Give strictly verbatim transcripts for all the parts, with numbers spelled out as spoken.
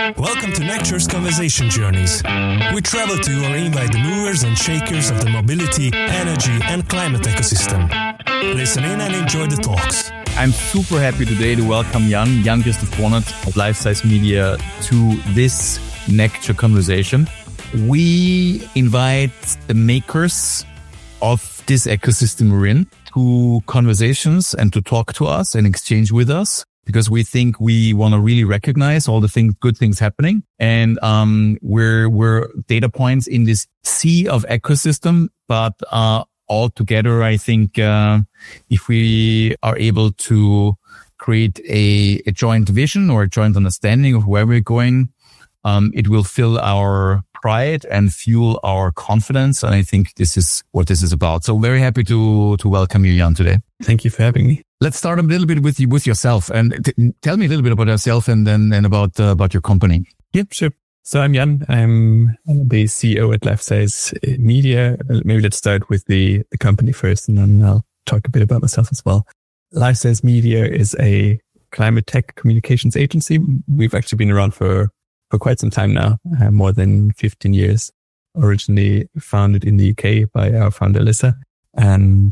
Welcome to Necture's Conversation Journeys. We travel to or invite the movers and shakers of the mobility, energy and climate ecosystem. Listen in and enjoy the talks. I'm super happy today to welcome Jan, Jan Christoph Bonert of Lifesize Media to this Necture Conversation. We invite the makers of this ecosystem we're in to conversations and to talk to us and exchange with us, because we think we want to really recognize all the things, good things happening. And um we're we're data points in this sea of ecosystem, but uh all together, I think uh if we are able to create a, a joint vision or a joint understanding of where we're going, um it will fill our pride and fuel our confidence. And I think this is what this is about. So very happy to to welcome you, Jan, today. Thank you for having me. Let's start a little bit with you, with yourself, and t- tell me a little bit about yourself and then and about uh, about your company. Yep, sure. So I'm Jan. I'm the C E O at Lifesize Media. Maybe let's start with the, the company first, and then I'll talk a bit about myself as well. Lifesize Media is a climate tech communications agency. We've actually been around for, for quite some time now, uh, more than fifteen years. Originally founded in the U K by our founder, Alyssa. And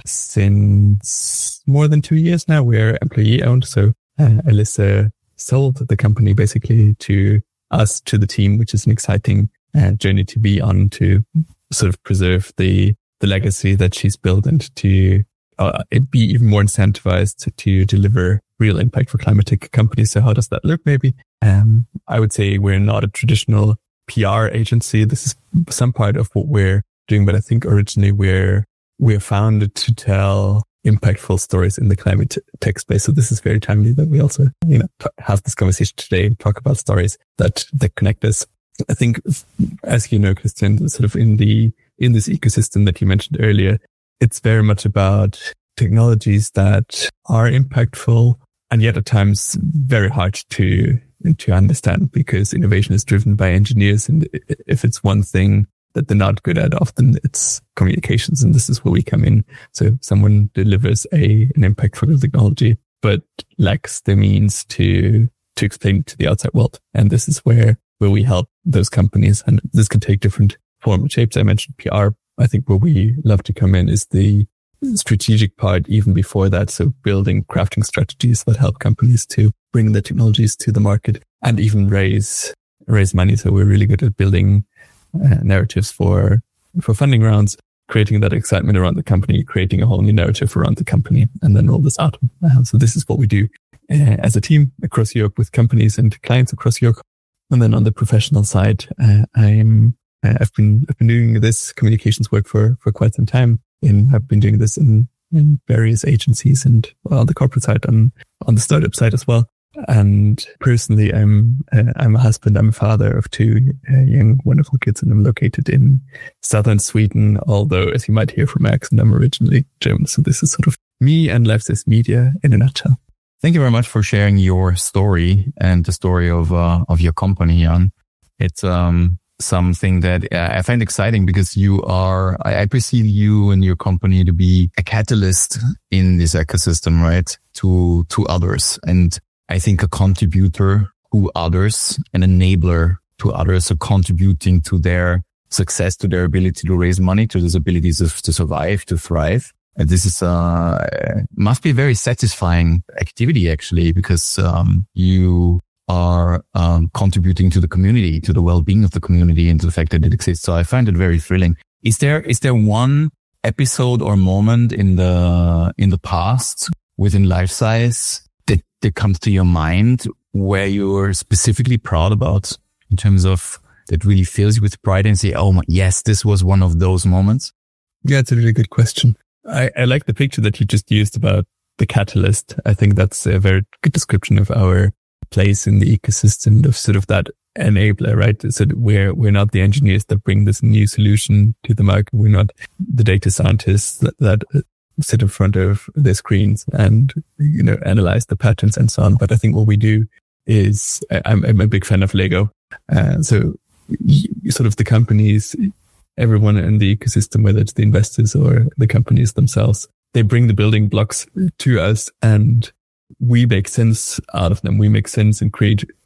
since more than two years now, we're employee owned. So uh, Alyssa sold the company basically to us, to the team, which is an exciting uh, journey to be on, to sort of preserve the, the legacy that she's built and to uh, be even more incentivized to, to deliver real impact for climate tech companies. So how does that look? Maybe um, I would say we're not a traditional P R agency. This is some part of what we're doing, but I think originally we're We're founded to tell impactful stories in the climate tech space. So this is very timely that we also, you know, t- have this conversation today and talk about stories that, that connect us. I think, as you know, Christian, sort of in the, in this ecosystem that you mentioned earlier, it's very much about technologies that are impactful and yet at times very hard to, to understand, because innovation is driven by engineers. And if it's one thing that they're not good at, often it's communications, and this is where we come in. So someone delivers a an impactful technology, but lacks the means to to explain it to the outside world, and this is where where we help those companies. And this can take different forms and shapes. I mentioned P R. I think where we love to come in is the strategic part, even before that. So building, crafting strategies that help companies to bring the technologies to the market and even raise raise money. So we're really good at building Uh, narratives for for funding rounds, creating that excitement around the company, creating a whole new narrative around the company, and then roll this out. Uh, so this is what we do uh, as a team across Europe with companies and clients across Europe. And then on the professional side, uh, I'm uh, I've been I've been doing this communications work for for quite some time. In I've been doing this in in various agencies and well, on the corporate side, on on the startup side as well. And personally, I'm uh, I'm a husband. I'm a father of two uh, young, wonderful kids, and I'm located in southern Sweden. Although, as you might hear from my accent, I'm originally German. So this is sort of me and Lifesize Media in a nutshell. Thank you very much for sharing your story and the story of uh, of your company, Jan. It's um something that uh, I find exciting, because you are, I, I perceive you and your company to be a catalyst in this ecosystem, right? To to others, and I think a contributor to others, an enabler to others, so contributing to their success, to their ability to raise money, to those abilities of, to survive, to thrive. And this is, uh, must be a very satisfying activity, actually, because, um, you are, um, contributing to the community, to the well-being of the community, and to the fact that it exists. So I find it very thrilling. Is there, is there one episode or moment in the, in the past within Lifesize that, that comes to your mind where you're specifically proud about, in terms of that really fills you with pride and say, oh my, yes, this was one of those moments? Yeah, it's a really good question. I, I like the picture that you just used about the catalyst. I think that's a very good description of our place in the ecosystem, of sort of that enabler, right? So we're, we're not the engineers that bring this new solution to the market. We're not the data scientists that, that sit in front of their screens and, you know, analyze the patterns and so on. But I think what we do is, I'm, I'm a big fan of Lego. Uh, so you, sort of the companies, everyone in the ecosystem, whether it's the investors or the companies themselves, they bring the building blocks to us and we make sense out of them. We make sense and create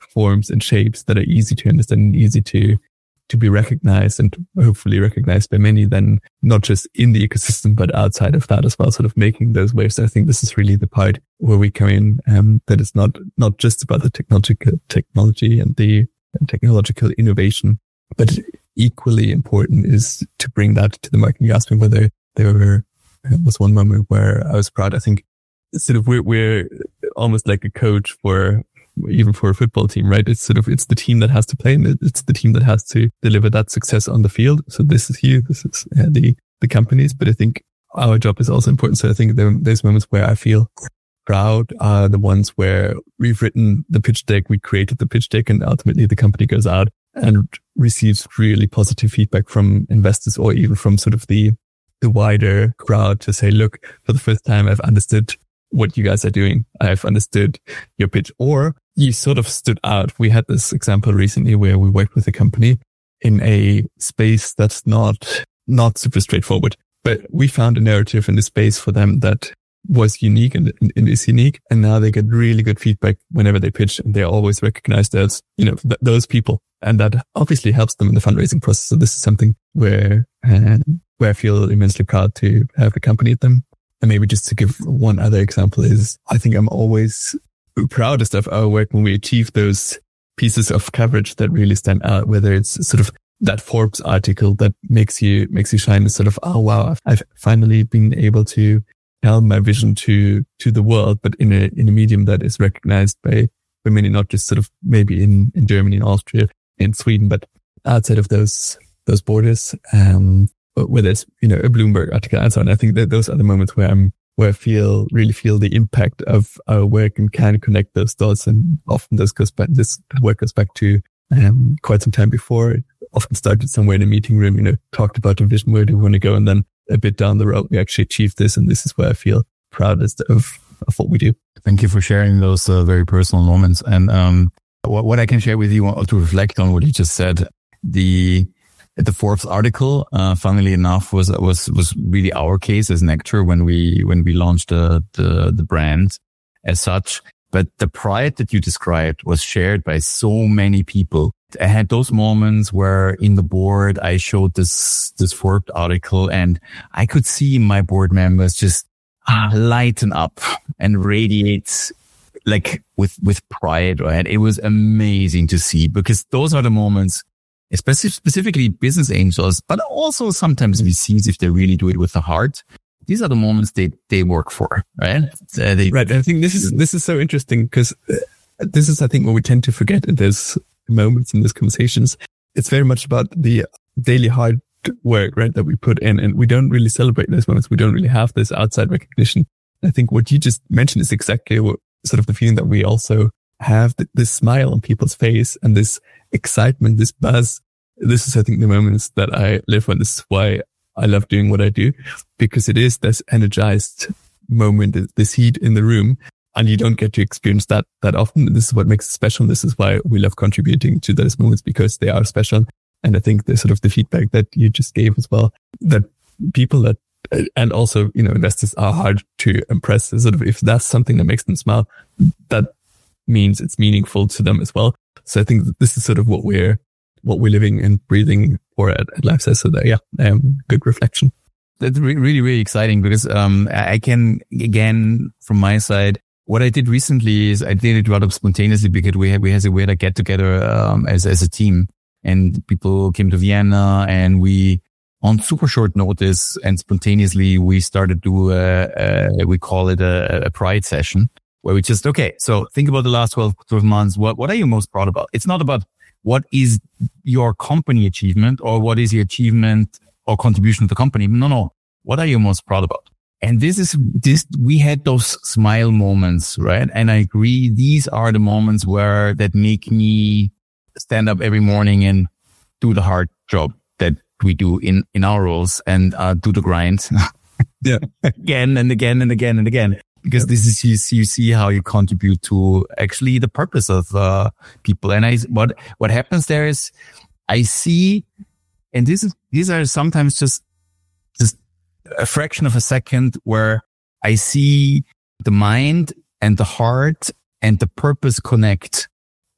forms and shapes that are easy to understand and easy to to be recognized and hopefully recognized by many, then not just in the ecosystem, but outside of that as well, sort of making those waves. I think this is really the part where we come in, um, that it's not, not just about the technological technology and the technological innovation, but equally important is to bring that to the market. You asked me whether there were, there was one moment where I was proud. I think sort of we're, we're almost like a coach for, even for a football team, right? It's sort of, it's the team that has to play and it's the team that has to deliver that success on the field. So this is you, this is uh, the, the companies, but I think our job is also important. So I think there, there's moments where I feel proud are the ones where we've written the pitch deck, we created the pitch deck, and ultimately the company goes out and receives really positive feedback from investors or even from sort of the, the wider crowd to say, look, for the first time, I've understood what you guys are doing. I've understood your pitch, or you sort of stood out. We had this example recently where we worked with a company in a space that's not, not super straightforward, but we found a narrative in the space for them that was unique and, and is unique. And now they get really good feedback whenever they pitch, and they're always recognized as, you know, th- those people. And that obviously helps them in the fundraising process. So this is something where, uh, where I feel immensely proud to have accompanied them. And maybe just to give one other example is, I think I'm always proudest of our work when we achieve those pieces of coverage that really stand out, whether it's sort of that Forbes article that makes you, makes you shine, sort of, oh wow, I've finally been able to tell my vision to, to the world, but in a, in a medium that is recognized by, by many, not just sort of maybe in, in Germany and Austria, in Sweden, but outside of those, those borders. Um, where there's, you know, a Bloomberg article and so on. I think that those are the moments where I'm, where I feel, really feel the impact of our work and can connect those dots. And often this goes back, this work goes back to, um, quite some time before. It often started somewhere in a meeting room, you know, talked about a vision, where do we want to go? And then a bit down the road, we actually achieved this. And this is where I feel proudest of, of what we do. Thank you for sharing those uh, very personal moments. And, um, what, what I can share with you to reflect on what you just said, the, the Forbes article, uh, funnily enough, was, was, was really our case as Nectar when we, when we launched the, the, the brand as such. But the pride that you described was shared by so many people. I had those moments where in the board, I showed this, this Forbes article, and I could see my board members just ah, lighten up and radiate like with, with pride, right? It was amazing to see, because those are the moments, especially specifically business angels, but also sometimes V Cs, if they really do it with the heart. These are the moments they, they work for, right? Uh, they, right. I think this is, this is so interesting, because this is, I think, what we tend to forget in those moments, in these conversations. It's very much about the daily hard work, right, that we put in, and we don't really celebrate those moments. We don't really have this outside recognition. I think what you just mentioned is exactly what sort of the feeling that we also have, this smile on people's face and this excitement, this buzz. This is, I think, the moments that I live on. This is why I love doing what I do, because it is this energized moment, this heat in the room, and you don't get to experience that that often. This is what makes it special. This is why we love contributing to those moments, because they are special. And I think the sort of the feedback that you just gave as well, that people that, and also, you know, investors are hard to impress. Sort of, if that's something that makes them smile, that means it's meaningful to them as well. So I think that this is sort of what we're, what we're living and breathing for at, at LifeSize. So that, yeah, um, good reflection. That's re- really, really exciting, because, um, I can, again, from my side, what I did recently is I did it rather spontaneously, because we had, we had a, we had a get together, um, as, as a team, and people came to Vienna, and we, on super short notice and spontaneously, we started to do a, a we call it a, a pride session, where we just, okay, so think about the last twelve, twelve months. What, what are you most proud about? It's not about what is your company achievement or what is your achievement or contribution to the company. No, no. What are you most proud about? And this is, this, we had those smile moments, right? And I agree. These are the moments where that make me stand up every morning and do the hard job that we do in, in our roles, and, uh, do the grind. Yeah. Again and again and again and again. Because this is, you see, you see how you contribute to actually the purpose of, uh, people. And I, what, what happens there is I see, and this is, these are sometimes just, just a fraction of a second where I see the mind and the heart and the purpose connect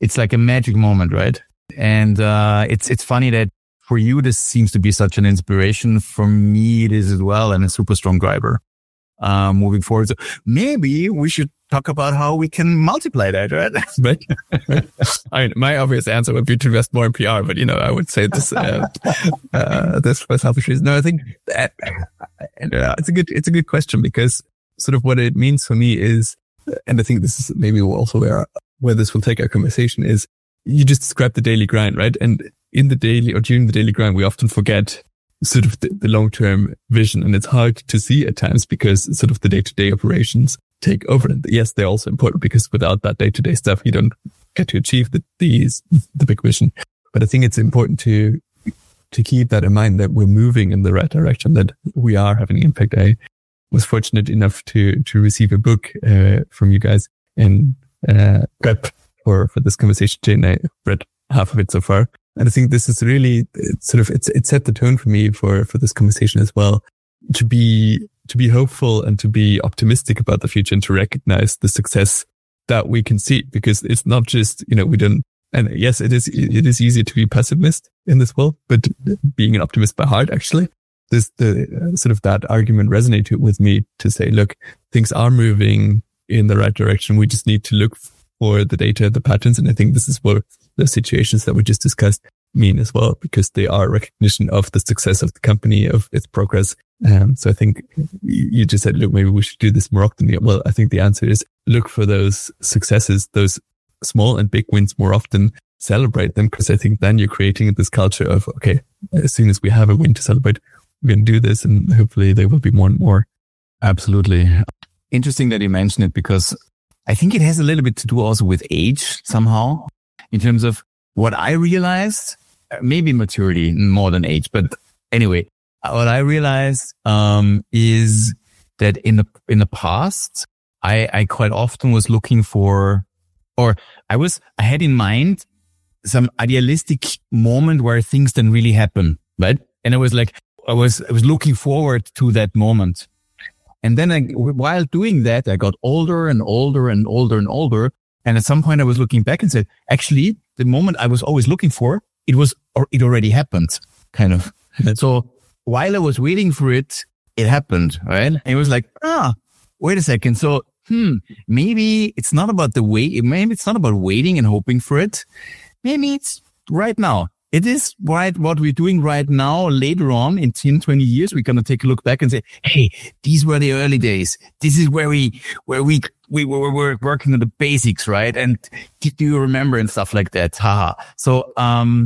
it's like a magic moment, right? And uh, it's it's funny that for you, this seems to be such an inspiration. For me, it is as well, and a super strong driver uh, moving forward. So maybe we should talk about how we can multiply that, right? Right. I mean, my obvious answer would be to invest more in P R, but you know, I would say this, uh, uh, this for selfish reasons. No, I think that, uh, it's a good, it's a good question, because sort of what it means for me is, and I think this is maybe also where, where this will take our conversation, is you just described the daily grind, right? And in the daily or during the daily grind, we often forget sort of the, the long-term vision, and it's hard to see at times because sort of the day-to-day operations take over. And yes, they're also important, because without that day-to-day stuff, you don't get to achieve the, these, the big vision. But I think it's important to, to keep that in mind, that we're moving in the right direction, that we are having an impact. I was fortunate enough to, to receive a book, uh, from you guys in, uh, prep for, for this conversation. Jane, I read half of it so far. And I think this is really it's sort of, it's, it set the tone for me for, for this conversation as well, to be, to be hopeful and to be optimistic about the future, and to recognize the success that we can see, because it's not just, you know, we don't, and yes, it is, it is easy to be pessimist in this world, but being an optimist by heart, actually, this, the uh, sort of that argument resonated with me to say, look, things are moving in the right direction. We just need to look for the data, the patterns. And I think this is what the situations that we just discussed mean as well, because they are recognition of the success of the company, of its progress. Um, so I think you just said, look, maybe we should do this more often. Well, I think the answer is look for those successes, those small and big wins more often, celebrate them, because I think then you're creating this culture of, okay, as soon as we have a win to celebrate, we're going to do this, and hopefully there will be more and more. Absolutely. Interesting that you mentioned it, because I think it has a little bit to do also with age somehow, in terms of what I realized, maybe maturity more than age, but anyway, what I realized, um, is that in the, in the past, I, I quite often was looking for, or I was, I had in mind some idealistic moment where things didn't really happen, right? And I was like, I was, I was looking forward to that moment. And then I, while doing that, I got older and older and older and older. And at some point I was looking back and said, actually, the moment I was always looking for, it was, or it already happened, kind of. So while I was waiting for it, it happened, right? And it was like, ah, wait a second. So, hmm, maybe it's not about the wait. Maybe it's not about waiting and hoping for it. Maybe it's right now. It is right what we're doing right now. Later on in ten, twenty years, we're going to take a look back and say, hey, these were the early days. This is where we, where we, we were, were working on the basics, right? And do you remember and stuff like that? Haha. So, um,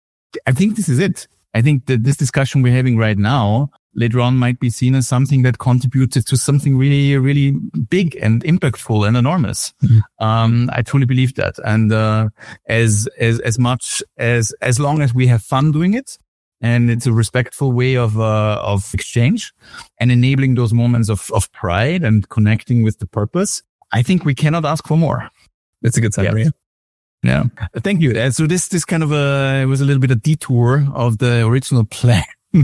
I think this is it. I think that this discussion we're having right now later on might be seen as something that contributed to something really, really big and impactful and enormous. Mm-hmm. Um, I truly believe that. And, uh, as, as, as much as, as long as we have fun doing it, and it's a respectful way of, uh, of exchange and enabling those moments of, of pride and connecting with the purpose, I think we cannot ask for more. That's a good summary. Yeah. Yeah. Thank you. And so this, this kind of a, it was a little bit a detour of the original plan,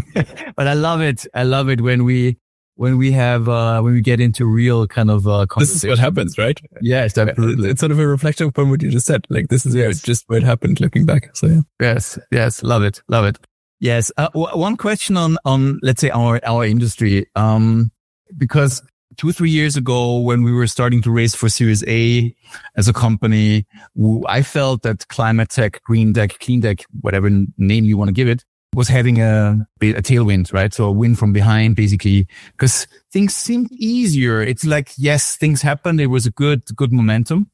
but I love it. I love it when we, when we have, uh, when we get into real kind of, uh, conversation. This is what happens, right? Yes, absolutely. It's sort of a reflection upon what you just said. Like this is yes. just what happened looking back. So yeah. Yes. Yes. Love it. Love it. Yes. Uh, w- one question on, on, let's say our, our industry. Um, because two, three years ago, when we were starting to raise for Series A as a company, I felt that climate tech, green tech, clean tech, whatever name you want to give it, was having a, a tailwind, right? So a win from behind, basically, because things seemed easier. It's like, yes, things happened. It was a good, good momentum.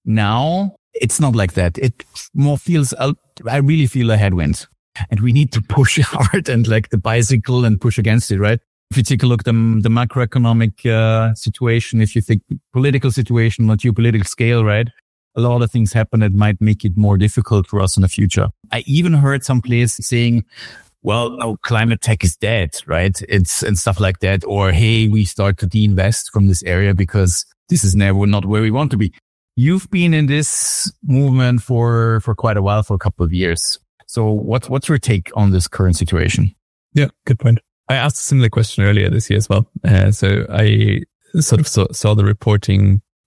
Now it's not like that. It more feels, I really feel a headwind, and we need to push hard and like the bicycle and push against it, right? If you take a look at the, the macroeconomic uh, situation, if you think political situation, not geopolitical scale, right? A lot of things happen that might make it more difficult for us in the future. I even heard some players saying, well, no, climate tech is dead, right? It's, and stuff like that. Or, hey, we start to de-invest from this area because this is never not where we want to be. You've been in this movement for, for quite a while, for a couple of years. So what, what's your take on this current situation? Yeah, good point. I asked a similar question earlier this year as well. Uh, so I sort of saw, saw the reporting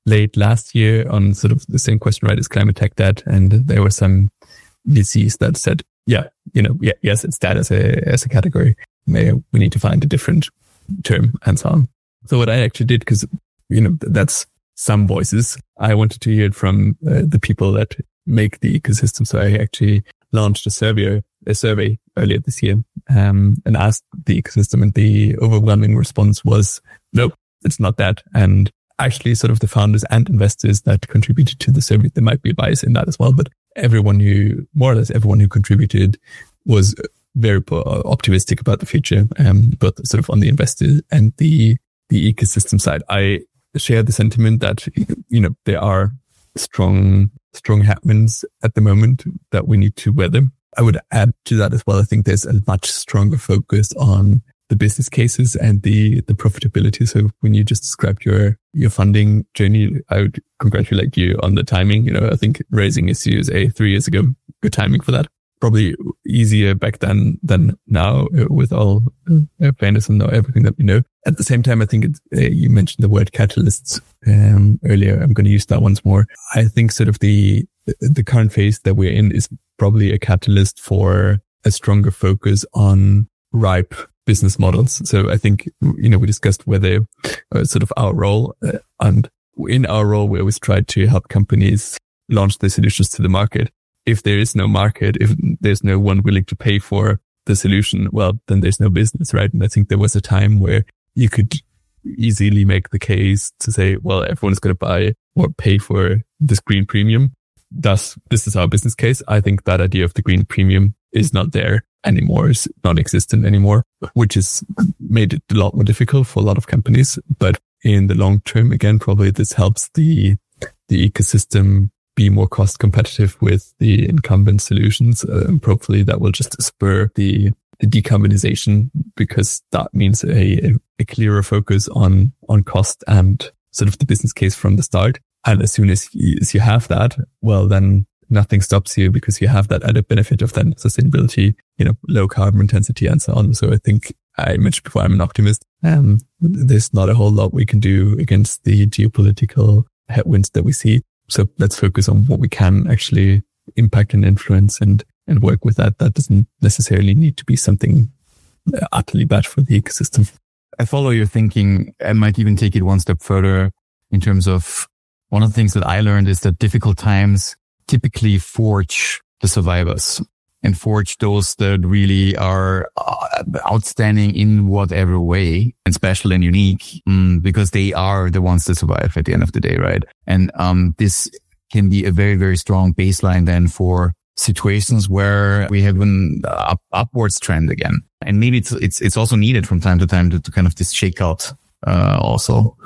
late last year on sort of the same question, right? Is climate tech dead? And there were some V Cs that said, yeah, you know, yeah, yes, it's dead as a, as a category. Maybe we need to find a different term and so on. So what I actually did, because, you know, that's some voices, I wanted to hear it from uh, the people that make the ecosystem. So I actually launched a survey, a survey earlier this year, um, and asked the ecosystem, and the overwhelming response was, nope, it's not that. And actually sort of the founders and investors that contributed to the survey, there might be a bias in that as well, but everyone who, more or less everyone who contributed was very optimistic about the future, um, both sort of on the investor and the, the ecosystem side. I share the sentiment that, you know, there are strong, strong headwinds at the moment that we need to weather. I would add to that as well. I think there's a much stronger focus on the business cases and the, the profitability. So when you just described your, your funding journey, I would congratulate you on the timing. You know, I think raising a Series A three years ago, good timing for that. Probably easier back then than now with all uh, fairness and everything that we know. At the same time, I think it's, uh, you mentioned the word catalysts um, earlier. I'm going to use that once more. I think sort of the, the current phase that we're in is probably a catalyst for a stronger focus on ripe business models. So I think, you know, we discussed whether uh, sort of our role uh, and in our role, we always try to help companies launch their solutions to the market. If there is no market, if there's no one willing to pay for the solution, well, then there's no business, right? And I think there was a time where you could easily make the case to say, well, everyone's going to buy or pay for this green premium. Thus, this is our business case. I think that idea of the green premium is not there anymore, is non-existent anymore, which has made it a lot more difficult for a lot of companies. But in the long term, again, probably this helps the, the ecosystem be more cost competitive with the incumbent solutions. Uh, probably that will just spur the, the decarbonization, because that means a, a clearer focus on, on cost and sort of the business case from the start. And as soon as you, as you have that, well, then nothing stops you, because you have that added benefit of then sustainability, you know, low carbon intensity and so on. So I think I mentioned before, I'm an optimist. Um, there's not a whole lot we can do against the geopolitical headwinds that we see. So let's focus on what we can actually impact and influence and, and work with that. That doesn't necessarily need to be something utterly bad for the ecosystem. I follow your thinking. I might even take it one step further in terms of one of the things that I learned is that difficult times typically forge the survivors and forge those that really are outstanding in whatever way and special and unique, um, because they are the ones that survive at the end of the day, right? And um, this can be a very, very strong baseline then for situations where we have an up, upwards trend again. And maybe it's it's it's also needed from time to time to, to kind of this shakeout uh, also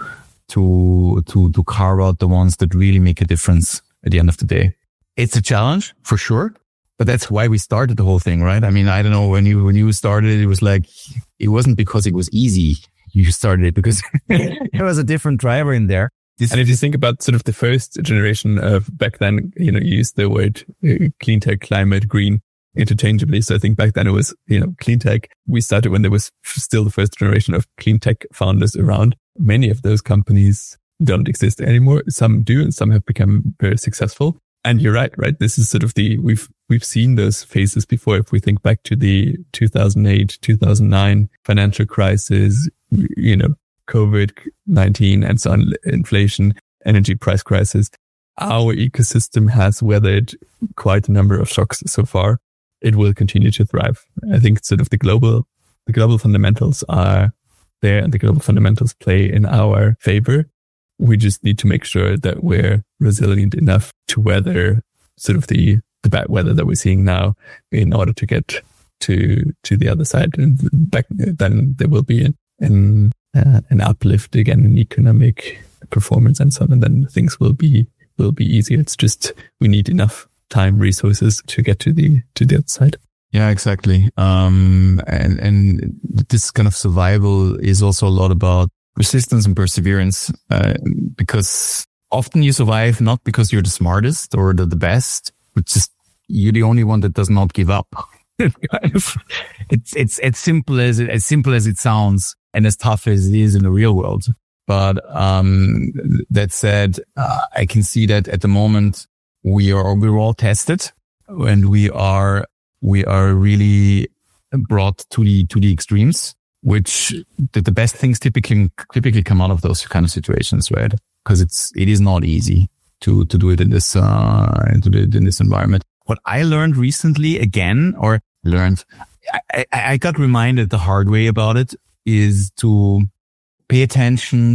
to to to carve out the ones that really make a difference at the end of the day. It's a challenge for sure, but that's why we started the whole thing, right? I mean, I don't know, when you when you started, it was like, it wasn't because it was easy. You started it because there was a different driver in there. This, and if you think about sort of the first generation of back then, you know, you used the word uh, clean tech, climate, green interchangeably. So I think back then it was, you know, clean tech. We started when there was still the first generation of clean tech founders around. Many of those companies don't exist anymore. Some do, and some have become very successful. And you're right, right? This is sort of the, we've, we've seen those phases before. If we think back to the two thousand eight, two thousand nine financial crisis, you know, COVID nineteen and so on, inflation, energy price crisis, our ecosystem has weathered quite a number of shocks so far. It will continue to thrive. I think sort of the global, the global fundamentals are there, and the global fundamentals play in our favor. We just need to make sure that we're resilient enough to weather sort of the, the bad weather that we're seeing now in order to get to, to the other side. And back then there will be an, an, uh, an uplift again in economic performance and so on. And then things will be, will be easier. It's just, we need enough time, resources to get to the, to the other side. Yeah, exactly. Um, and, and this kind of survival is also a lot about resistance and perseverance, uh, because often you survive not because you're the smartest or the, the best, but just you're the only one that does not give up. it's, it's as simple as it, as simple as it sounds and as tough as it is in the real world. But um, that said, uh, I can see that at the moment we are we're all tested, and we are we are really brought to the to the extremes, which the, the best things typically typically come out of those kind of situations, right? Because it's it is not easy to to do it in this uh to do it in this environment. What I learned recently, again, or learned, I, I, I got reminded the hard way about it, is to pay attention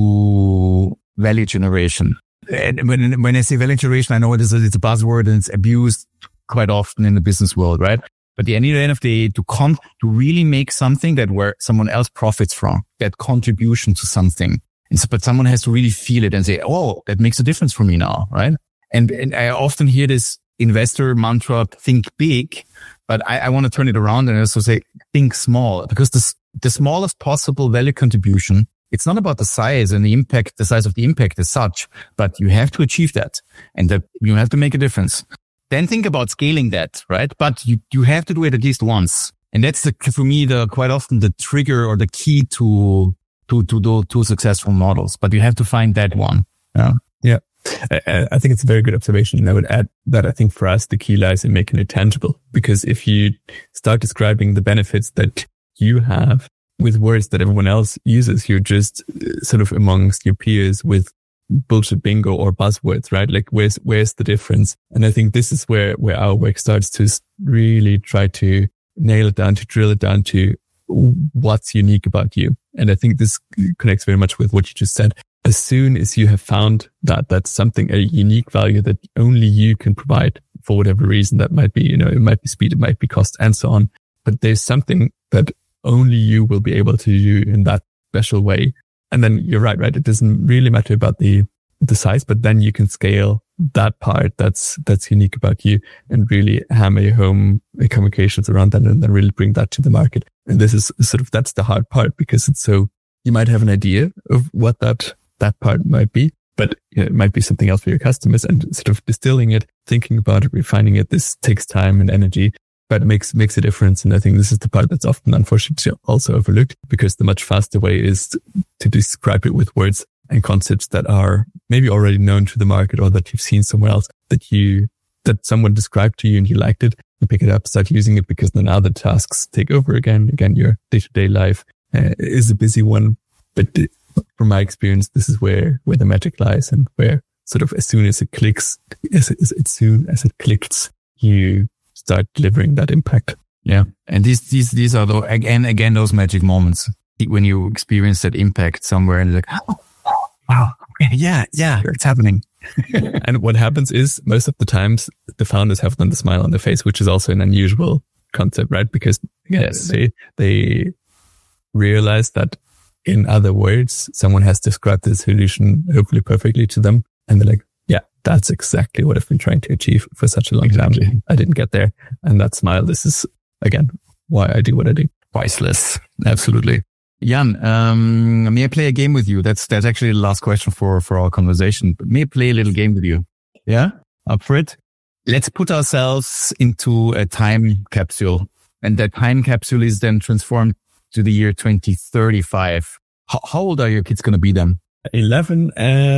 to value generation. And when, when I say value generation, I know it is a, it's a buzzword and it's abused quite often in the business world, right? But at the end of the day, to con, to really make something that where someone else profits from, that contribution to something. And so, but someone has to really feel it and say, oh, that makes a difference for me now, right? And, and I often hear this investor mantra, think big, but I, I want to turn it around and also say, think small, because the, the smallest possible value contribution, it's not about the size and the impact, the size of the impact as such, but you have to achieve that and that you have to make a difference. Then think about scaling that, right? But you, you have to do it at least once. And that's the, for me, the quite often the trigger or the key to, to, to do two successful models, but you have to find that one. Yeah. Yeah. I, I think it's a very good observation. And I would add that I think for us, the key lies in making it tangible, because if you start describing the benefits that you have with words that everyone else uses, you're just sort of amongst your peers with bullshit bingo or buzzwords, right? Like where's, where's the difference? And I think this is where, where our work starts to really try to nail it down, to drill it down to what's unique about you. And I think this connects very much with what you just said. As soon as you have found that that's something, a unique value that only you can provide for whatever reason, that might be, you know, it might be speed, it might be cost and so on. But there's something that only you will be able to do in that special way. And then you're right, right? It doesn't really matter about the, the size, but then you can scale that part that's, that's unique about you and really hammer home communications around that and then really bring that to the market. And this is sort of, that's the hard part, because it's so, you might have an idea of what that, that part might be, but you know, it might be something else for your customers, and sort of distilling it, thinking about it, refining it. This takes time and energy, but it makes, makes a difference. And I think this is the part that's often unfortunately also overlooked, because the much faster way is to describe it with words and concepts that are maybe already known to the market or that you've seen somewhere else, that you, that someone described to you and you liked it. You pick it up, start using it, because then other tasks take over again. Again, your day-to-day life uh, is a busy one, but the, from my experience, this is where, where the magic lies, and where sort of as soon as it clicks, as, as, as soon as it clicks, you start delivering that impact. Yeah. And these, these, these are the, again, again, those magic moments when you experience that impact somewhere and you're like, oh, wow. Okay, yeah. Yeah. It's happening. And what happens is most of the times the founders have then the smile on their face, which is also an unusual concept, right? Because again, yes. they, they realize that in other words, someone has described the solution hopefully perfectly to them. And they're like, yeah, that's exactly what I've been trying to achieve for such a long exactly. time. I didn't get there. And that smile, this is, again, why I do what I do. Priceless. Absolutely. Jan, um, may I play a game with you? That's, that's actually the last question for, for our conversation. But may I play a little game with you? Yeah? Up for it? Let's put ourselves into a time capsule. And that time capsule is then transformed to the year twenty thirty-five. How, how old are your kids going to be then? eleven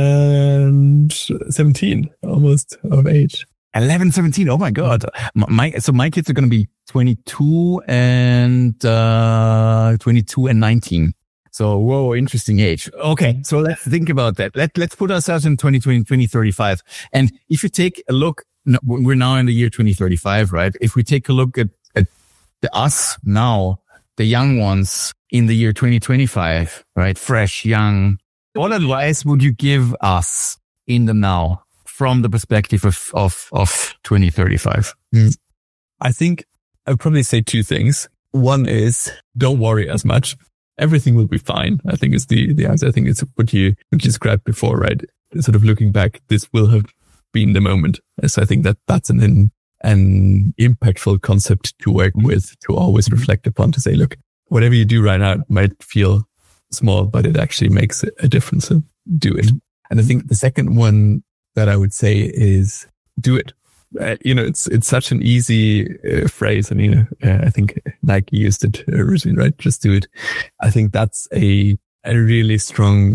and seventeen, almost of age. eleven, seventeen. Oh my God. My, so my kids are going to be twenty-two and, uh, twenty-two and nineteen. So, whoa, interesting age. Okay. So let's think about that. Let, let's put ourselves in twenty twenty, twenty thirty-five. And if you take a look, we're now in the year twenty thirty-five, right? If we take a look at, at the us now, the young ones in the year twenty twenty-five, right? Fresh, young. What advice would you give us in the now from the perspective of, of, of twenty thirty-five? Mm. I think I would probably say two things. One is don't worry as much. Everything will be fine. I think is the, the answer. I think it's what you, what you described before, right? Sort of looking back, this will have been the moment. So I think that that's an, an impactful concept to work with, to always reflect upon, to say, look, whatever you do right now might feel small, but it actually makes a difference. So do it. And I think the second one that I would say is do it. Uh, you know, it's, it's such an easy uh, phrase. And, you know, uh, I think Nike used it originally, right? Just do it. I think that's a, a really strong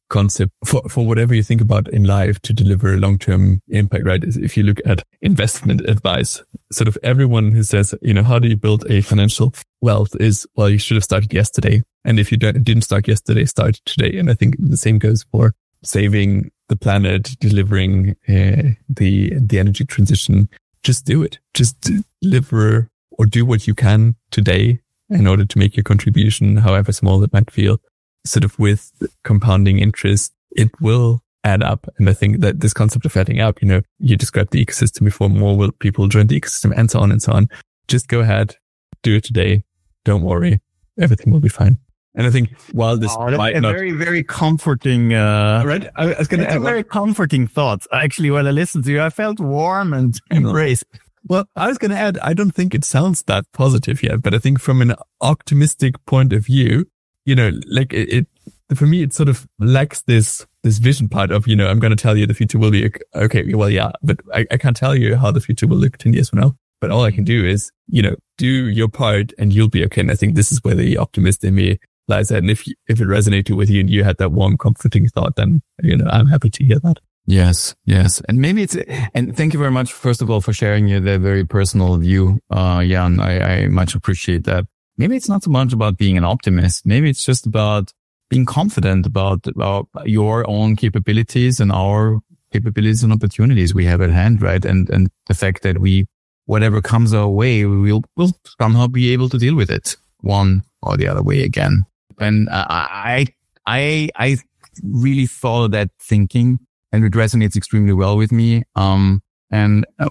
concept for, for whatever you think about in life to deliver long-term impact, right? Is if you look at investment advice, sort of everyone who says, you know, how do you build a financial wealth is, well, you should have started yesterday. And if you don't, didn't start yesterday, start today. And I think the same goes for saving the planet, delivering uh, the, the energy transition. Just do it. Just deliver or do what you can today in order to make your contribution, however small it might feel. Sort of with compounding interest, it will add up. And I think that this concept of adding up, you know, you described the ecosystem before, more will people join the ecosystem and so on and so on. Just go ahead, do it today. Don't worry. Everything will be fine. And I think while this oh, might a not... very, very comforting, uh, right? I, I was going to add a very comforting thought. Actually, when I listened to you, I felt warm and embraced. Well, I was going to add, I don't think it sounds that positive yet, but I think from an optimistic point of view, you know, like it, it, for me, it sort of lacks this, this vision part of, you know, I'm going to tell you the future will be okay. Well, yeah, but I, I can't tell you how the future will look ten years from now. But all I can do is, you know, do your part and you'll be okay. And I think this is where the optimist in me lies at. And if, if it resonated with you and you had that warm, comforting thought, then, you know, I'm happy to hear that. Yes, yes. And maybe it's, and thank you very much, first of all, for sharing the very personal view, uh, Jan. I, I much appreciate that. Maybe it's not so much about being an optimist. Maybe it's just about being confident about, about your own capabilities and our capabilities and opportunities we have at hand, right? And, and the fact that we, whatever comes our way, we will, will somehow be able to deal with it one or the other way again. And uh, I, I, I really follow that thinking and it resonates extremely well with me. Um, and uh,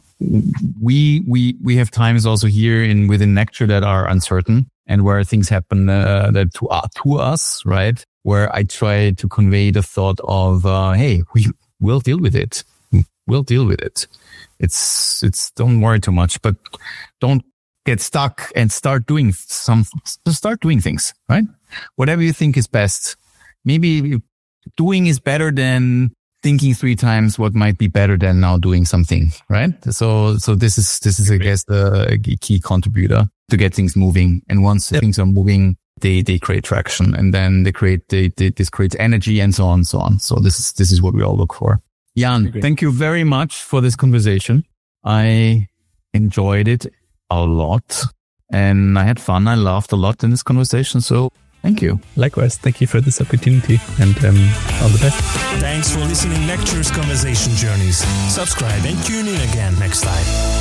we, we, we have times also here in within Nectar that are uncertain. And where things happen uh, that to, uh, to us, right? Where I try to convey the thought of, uh, hey, we will deal with it. We'll deal with it. It's, it's, don't worry too much, but don't get stuck and start doing some, start doing things, right? Whatever you think is best. Maybe doing is better than thinking three times what might be better than now doing something, right? So, so this is, this is, I guess, the key contributor to get things moving. And once yep. things are moving, they, they create traction and then they create, they, they, this creates energy and so on and so on. So this is, this is what we all look for. Jan, thank you very much for this conversation. I enjoyed it a lot and I had fun. I laughed a lot in this conversation. So thank you. Likewise. Thank you for this opportunity and um, all the best. Thanks for listening Nectar's Conversation Journeys. Subscribe and tune in again next time.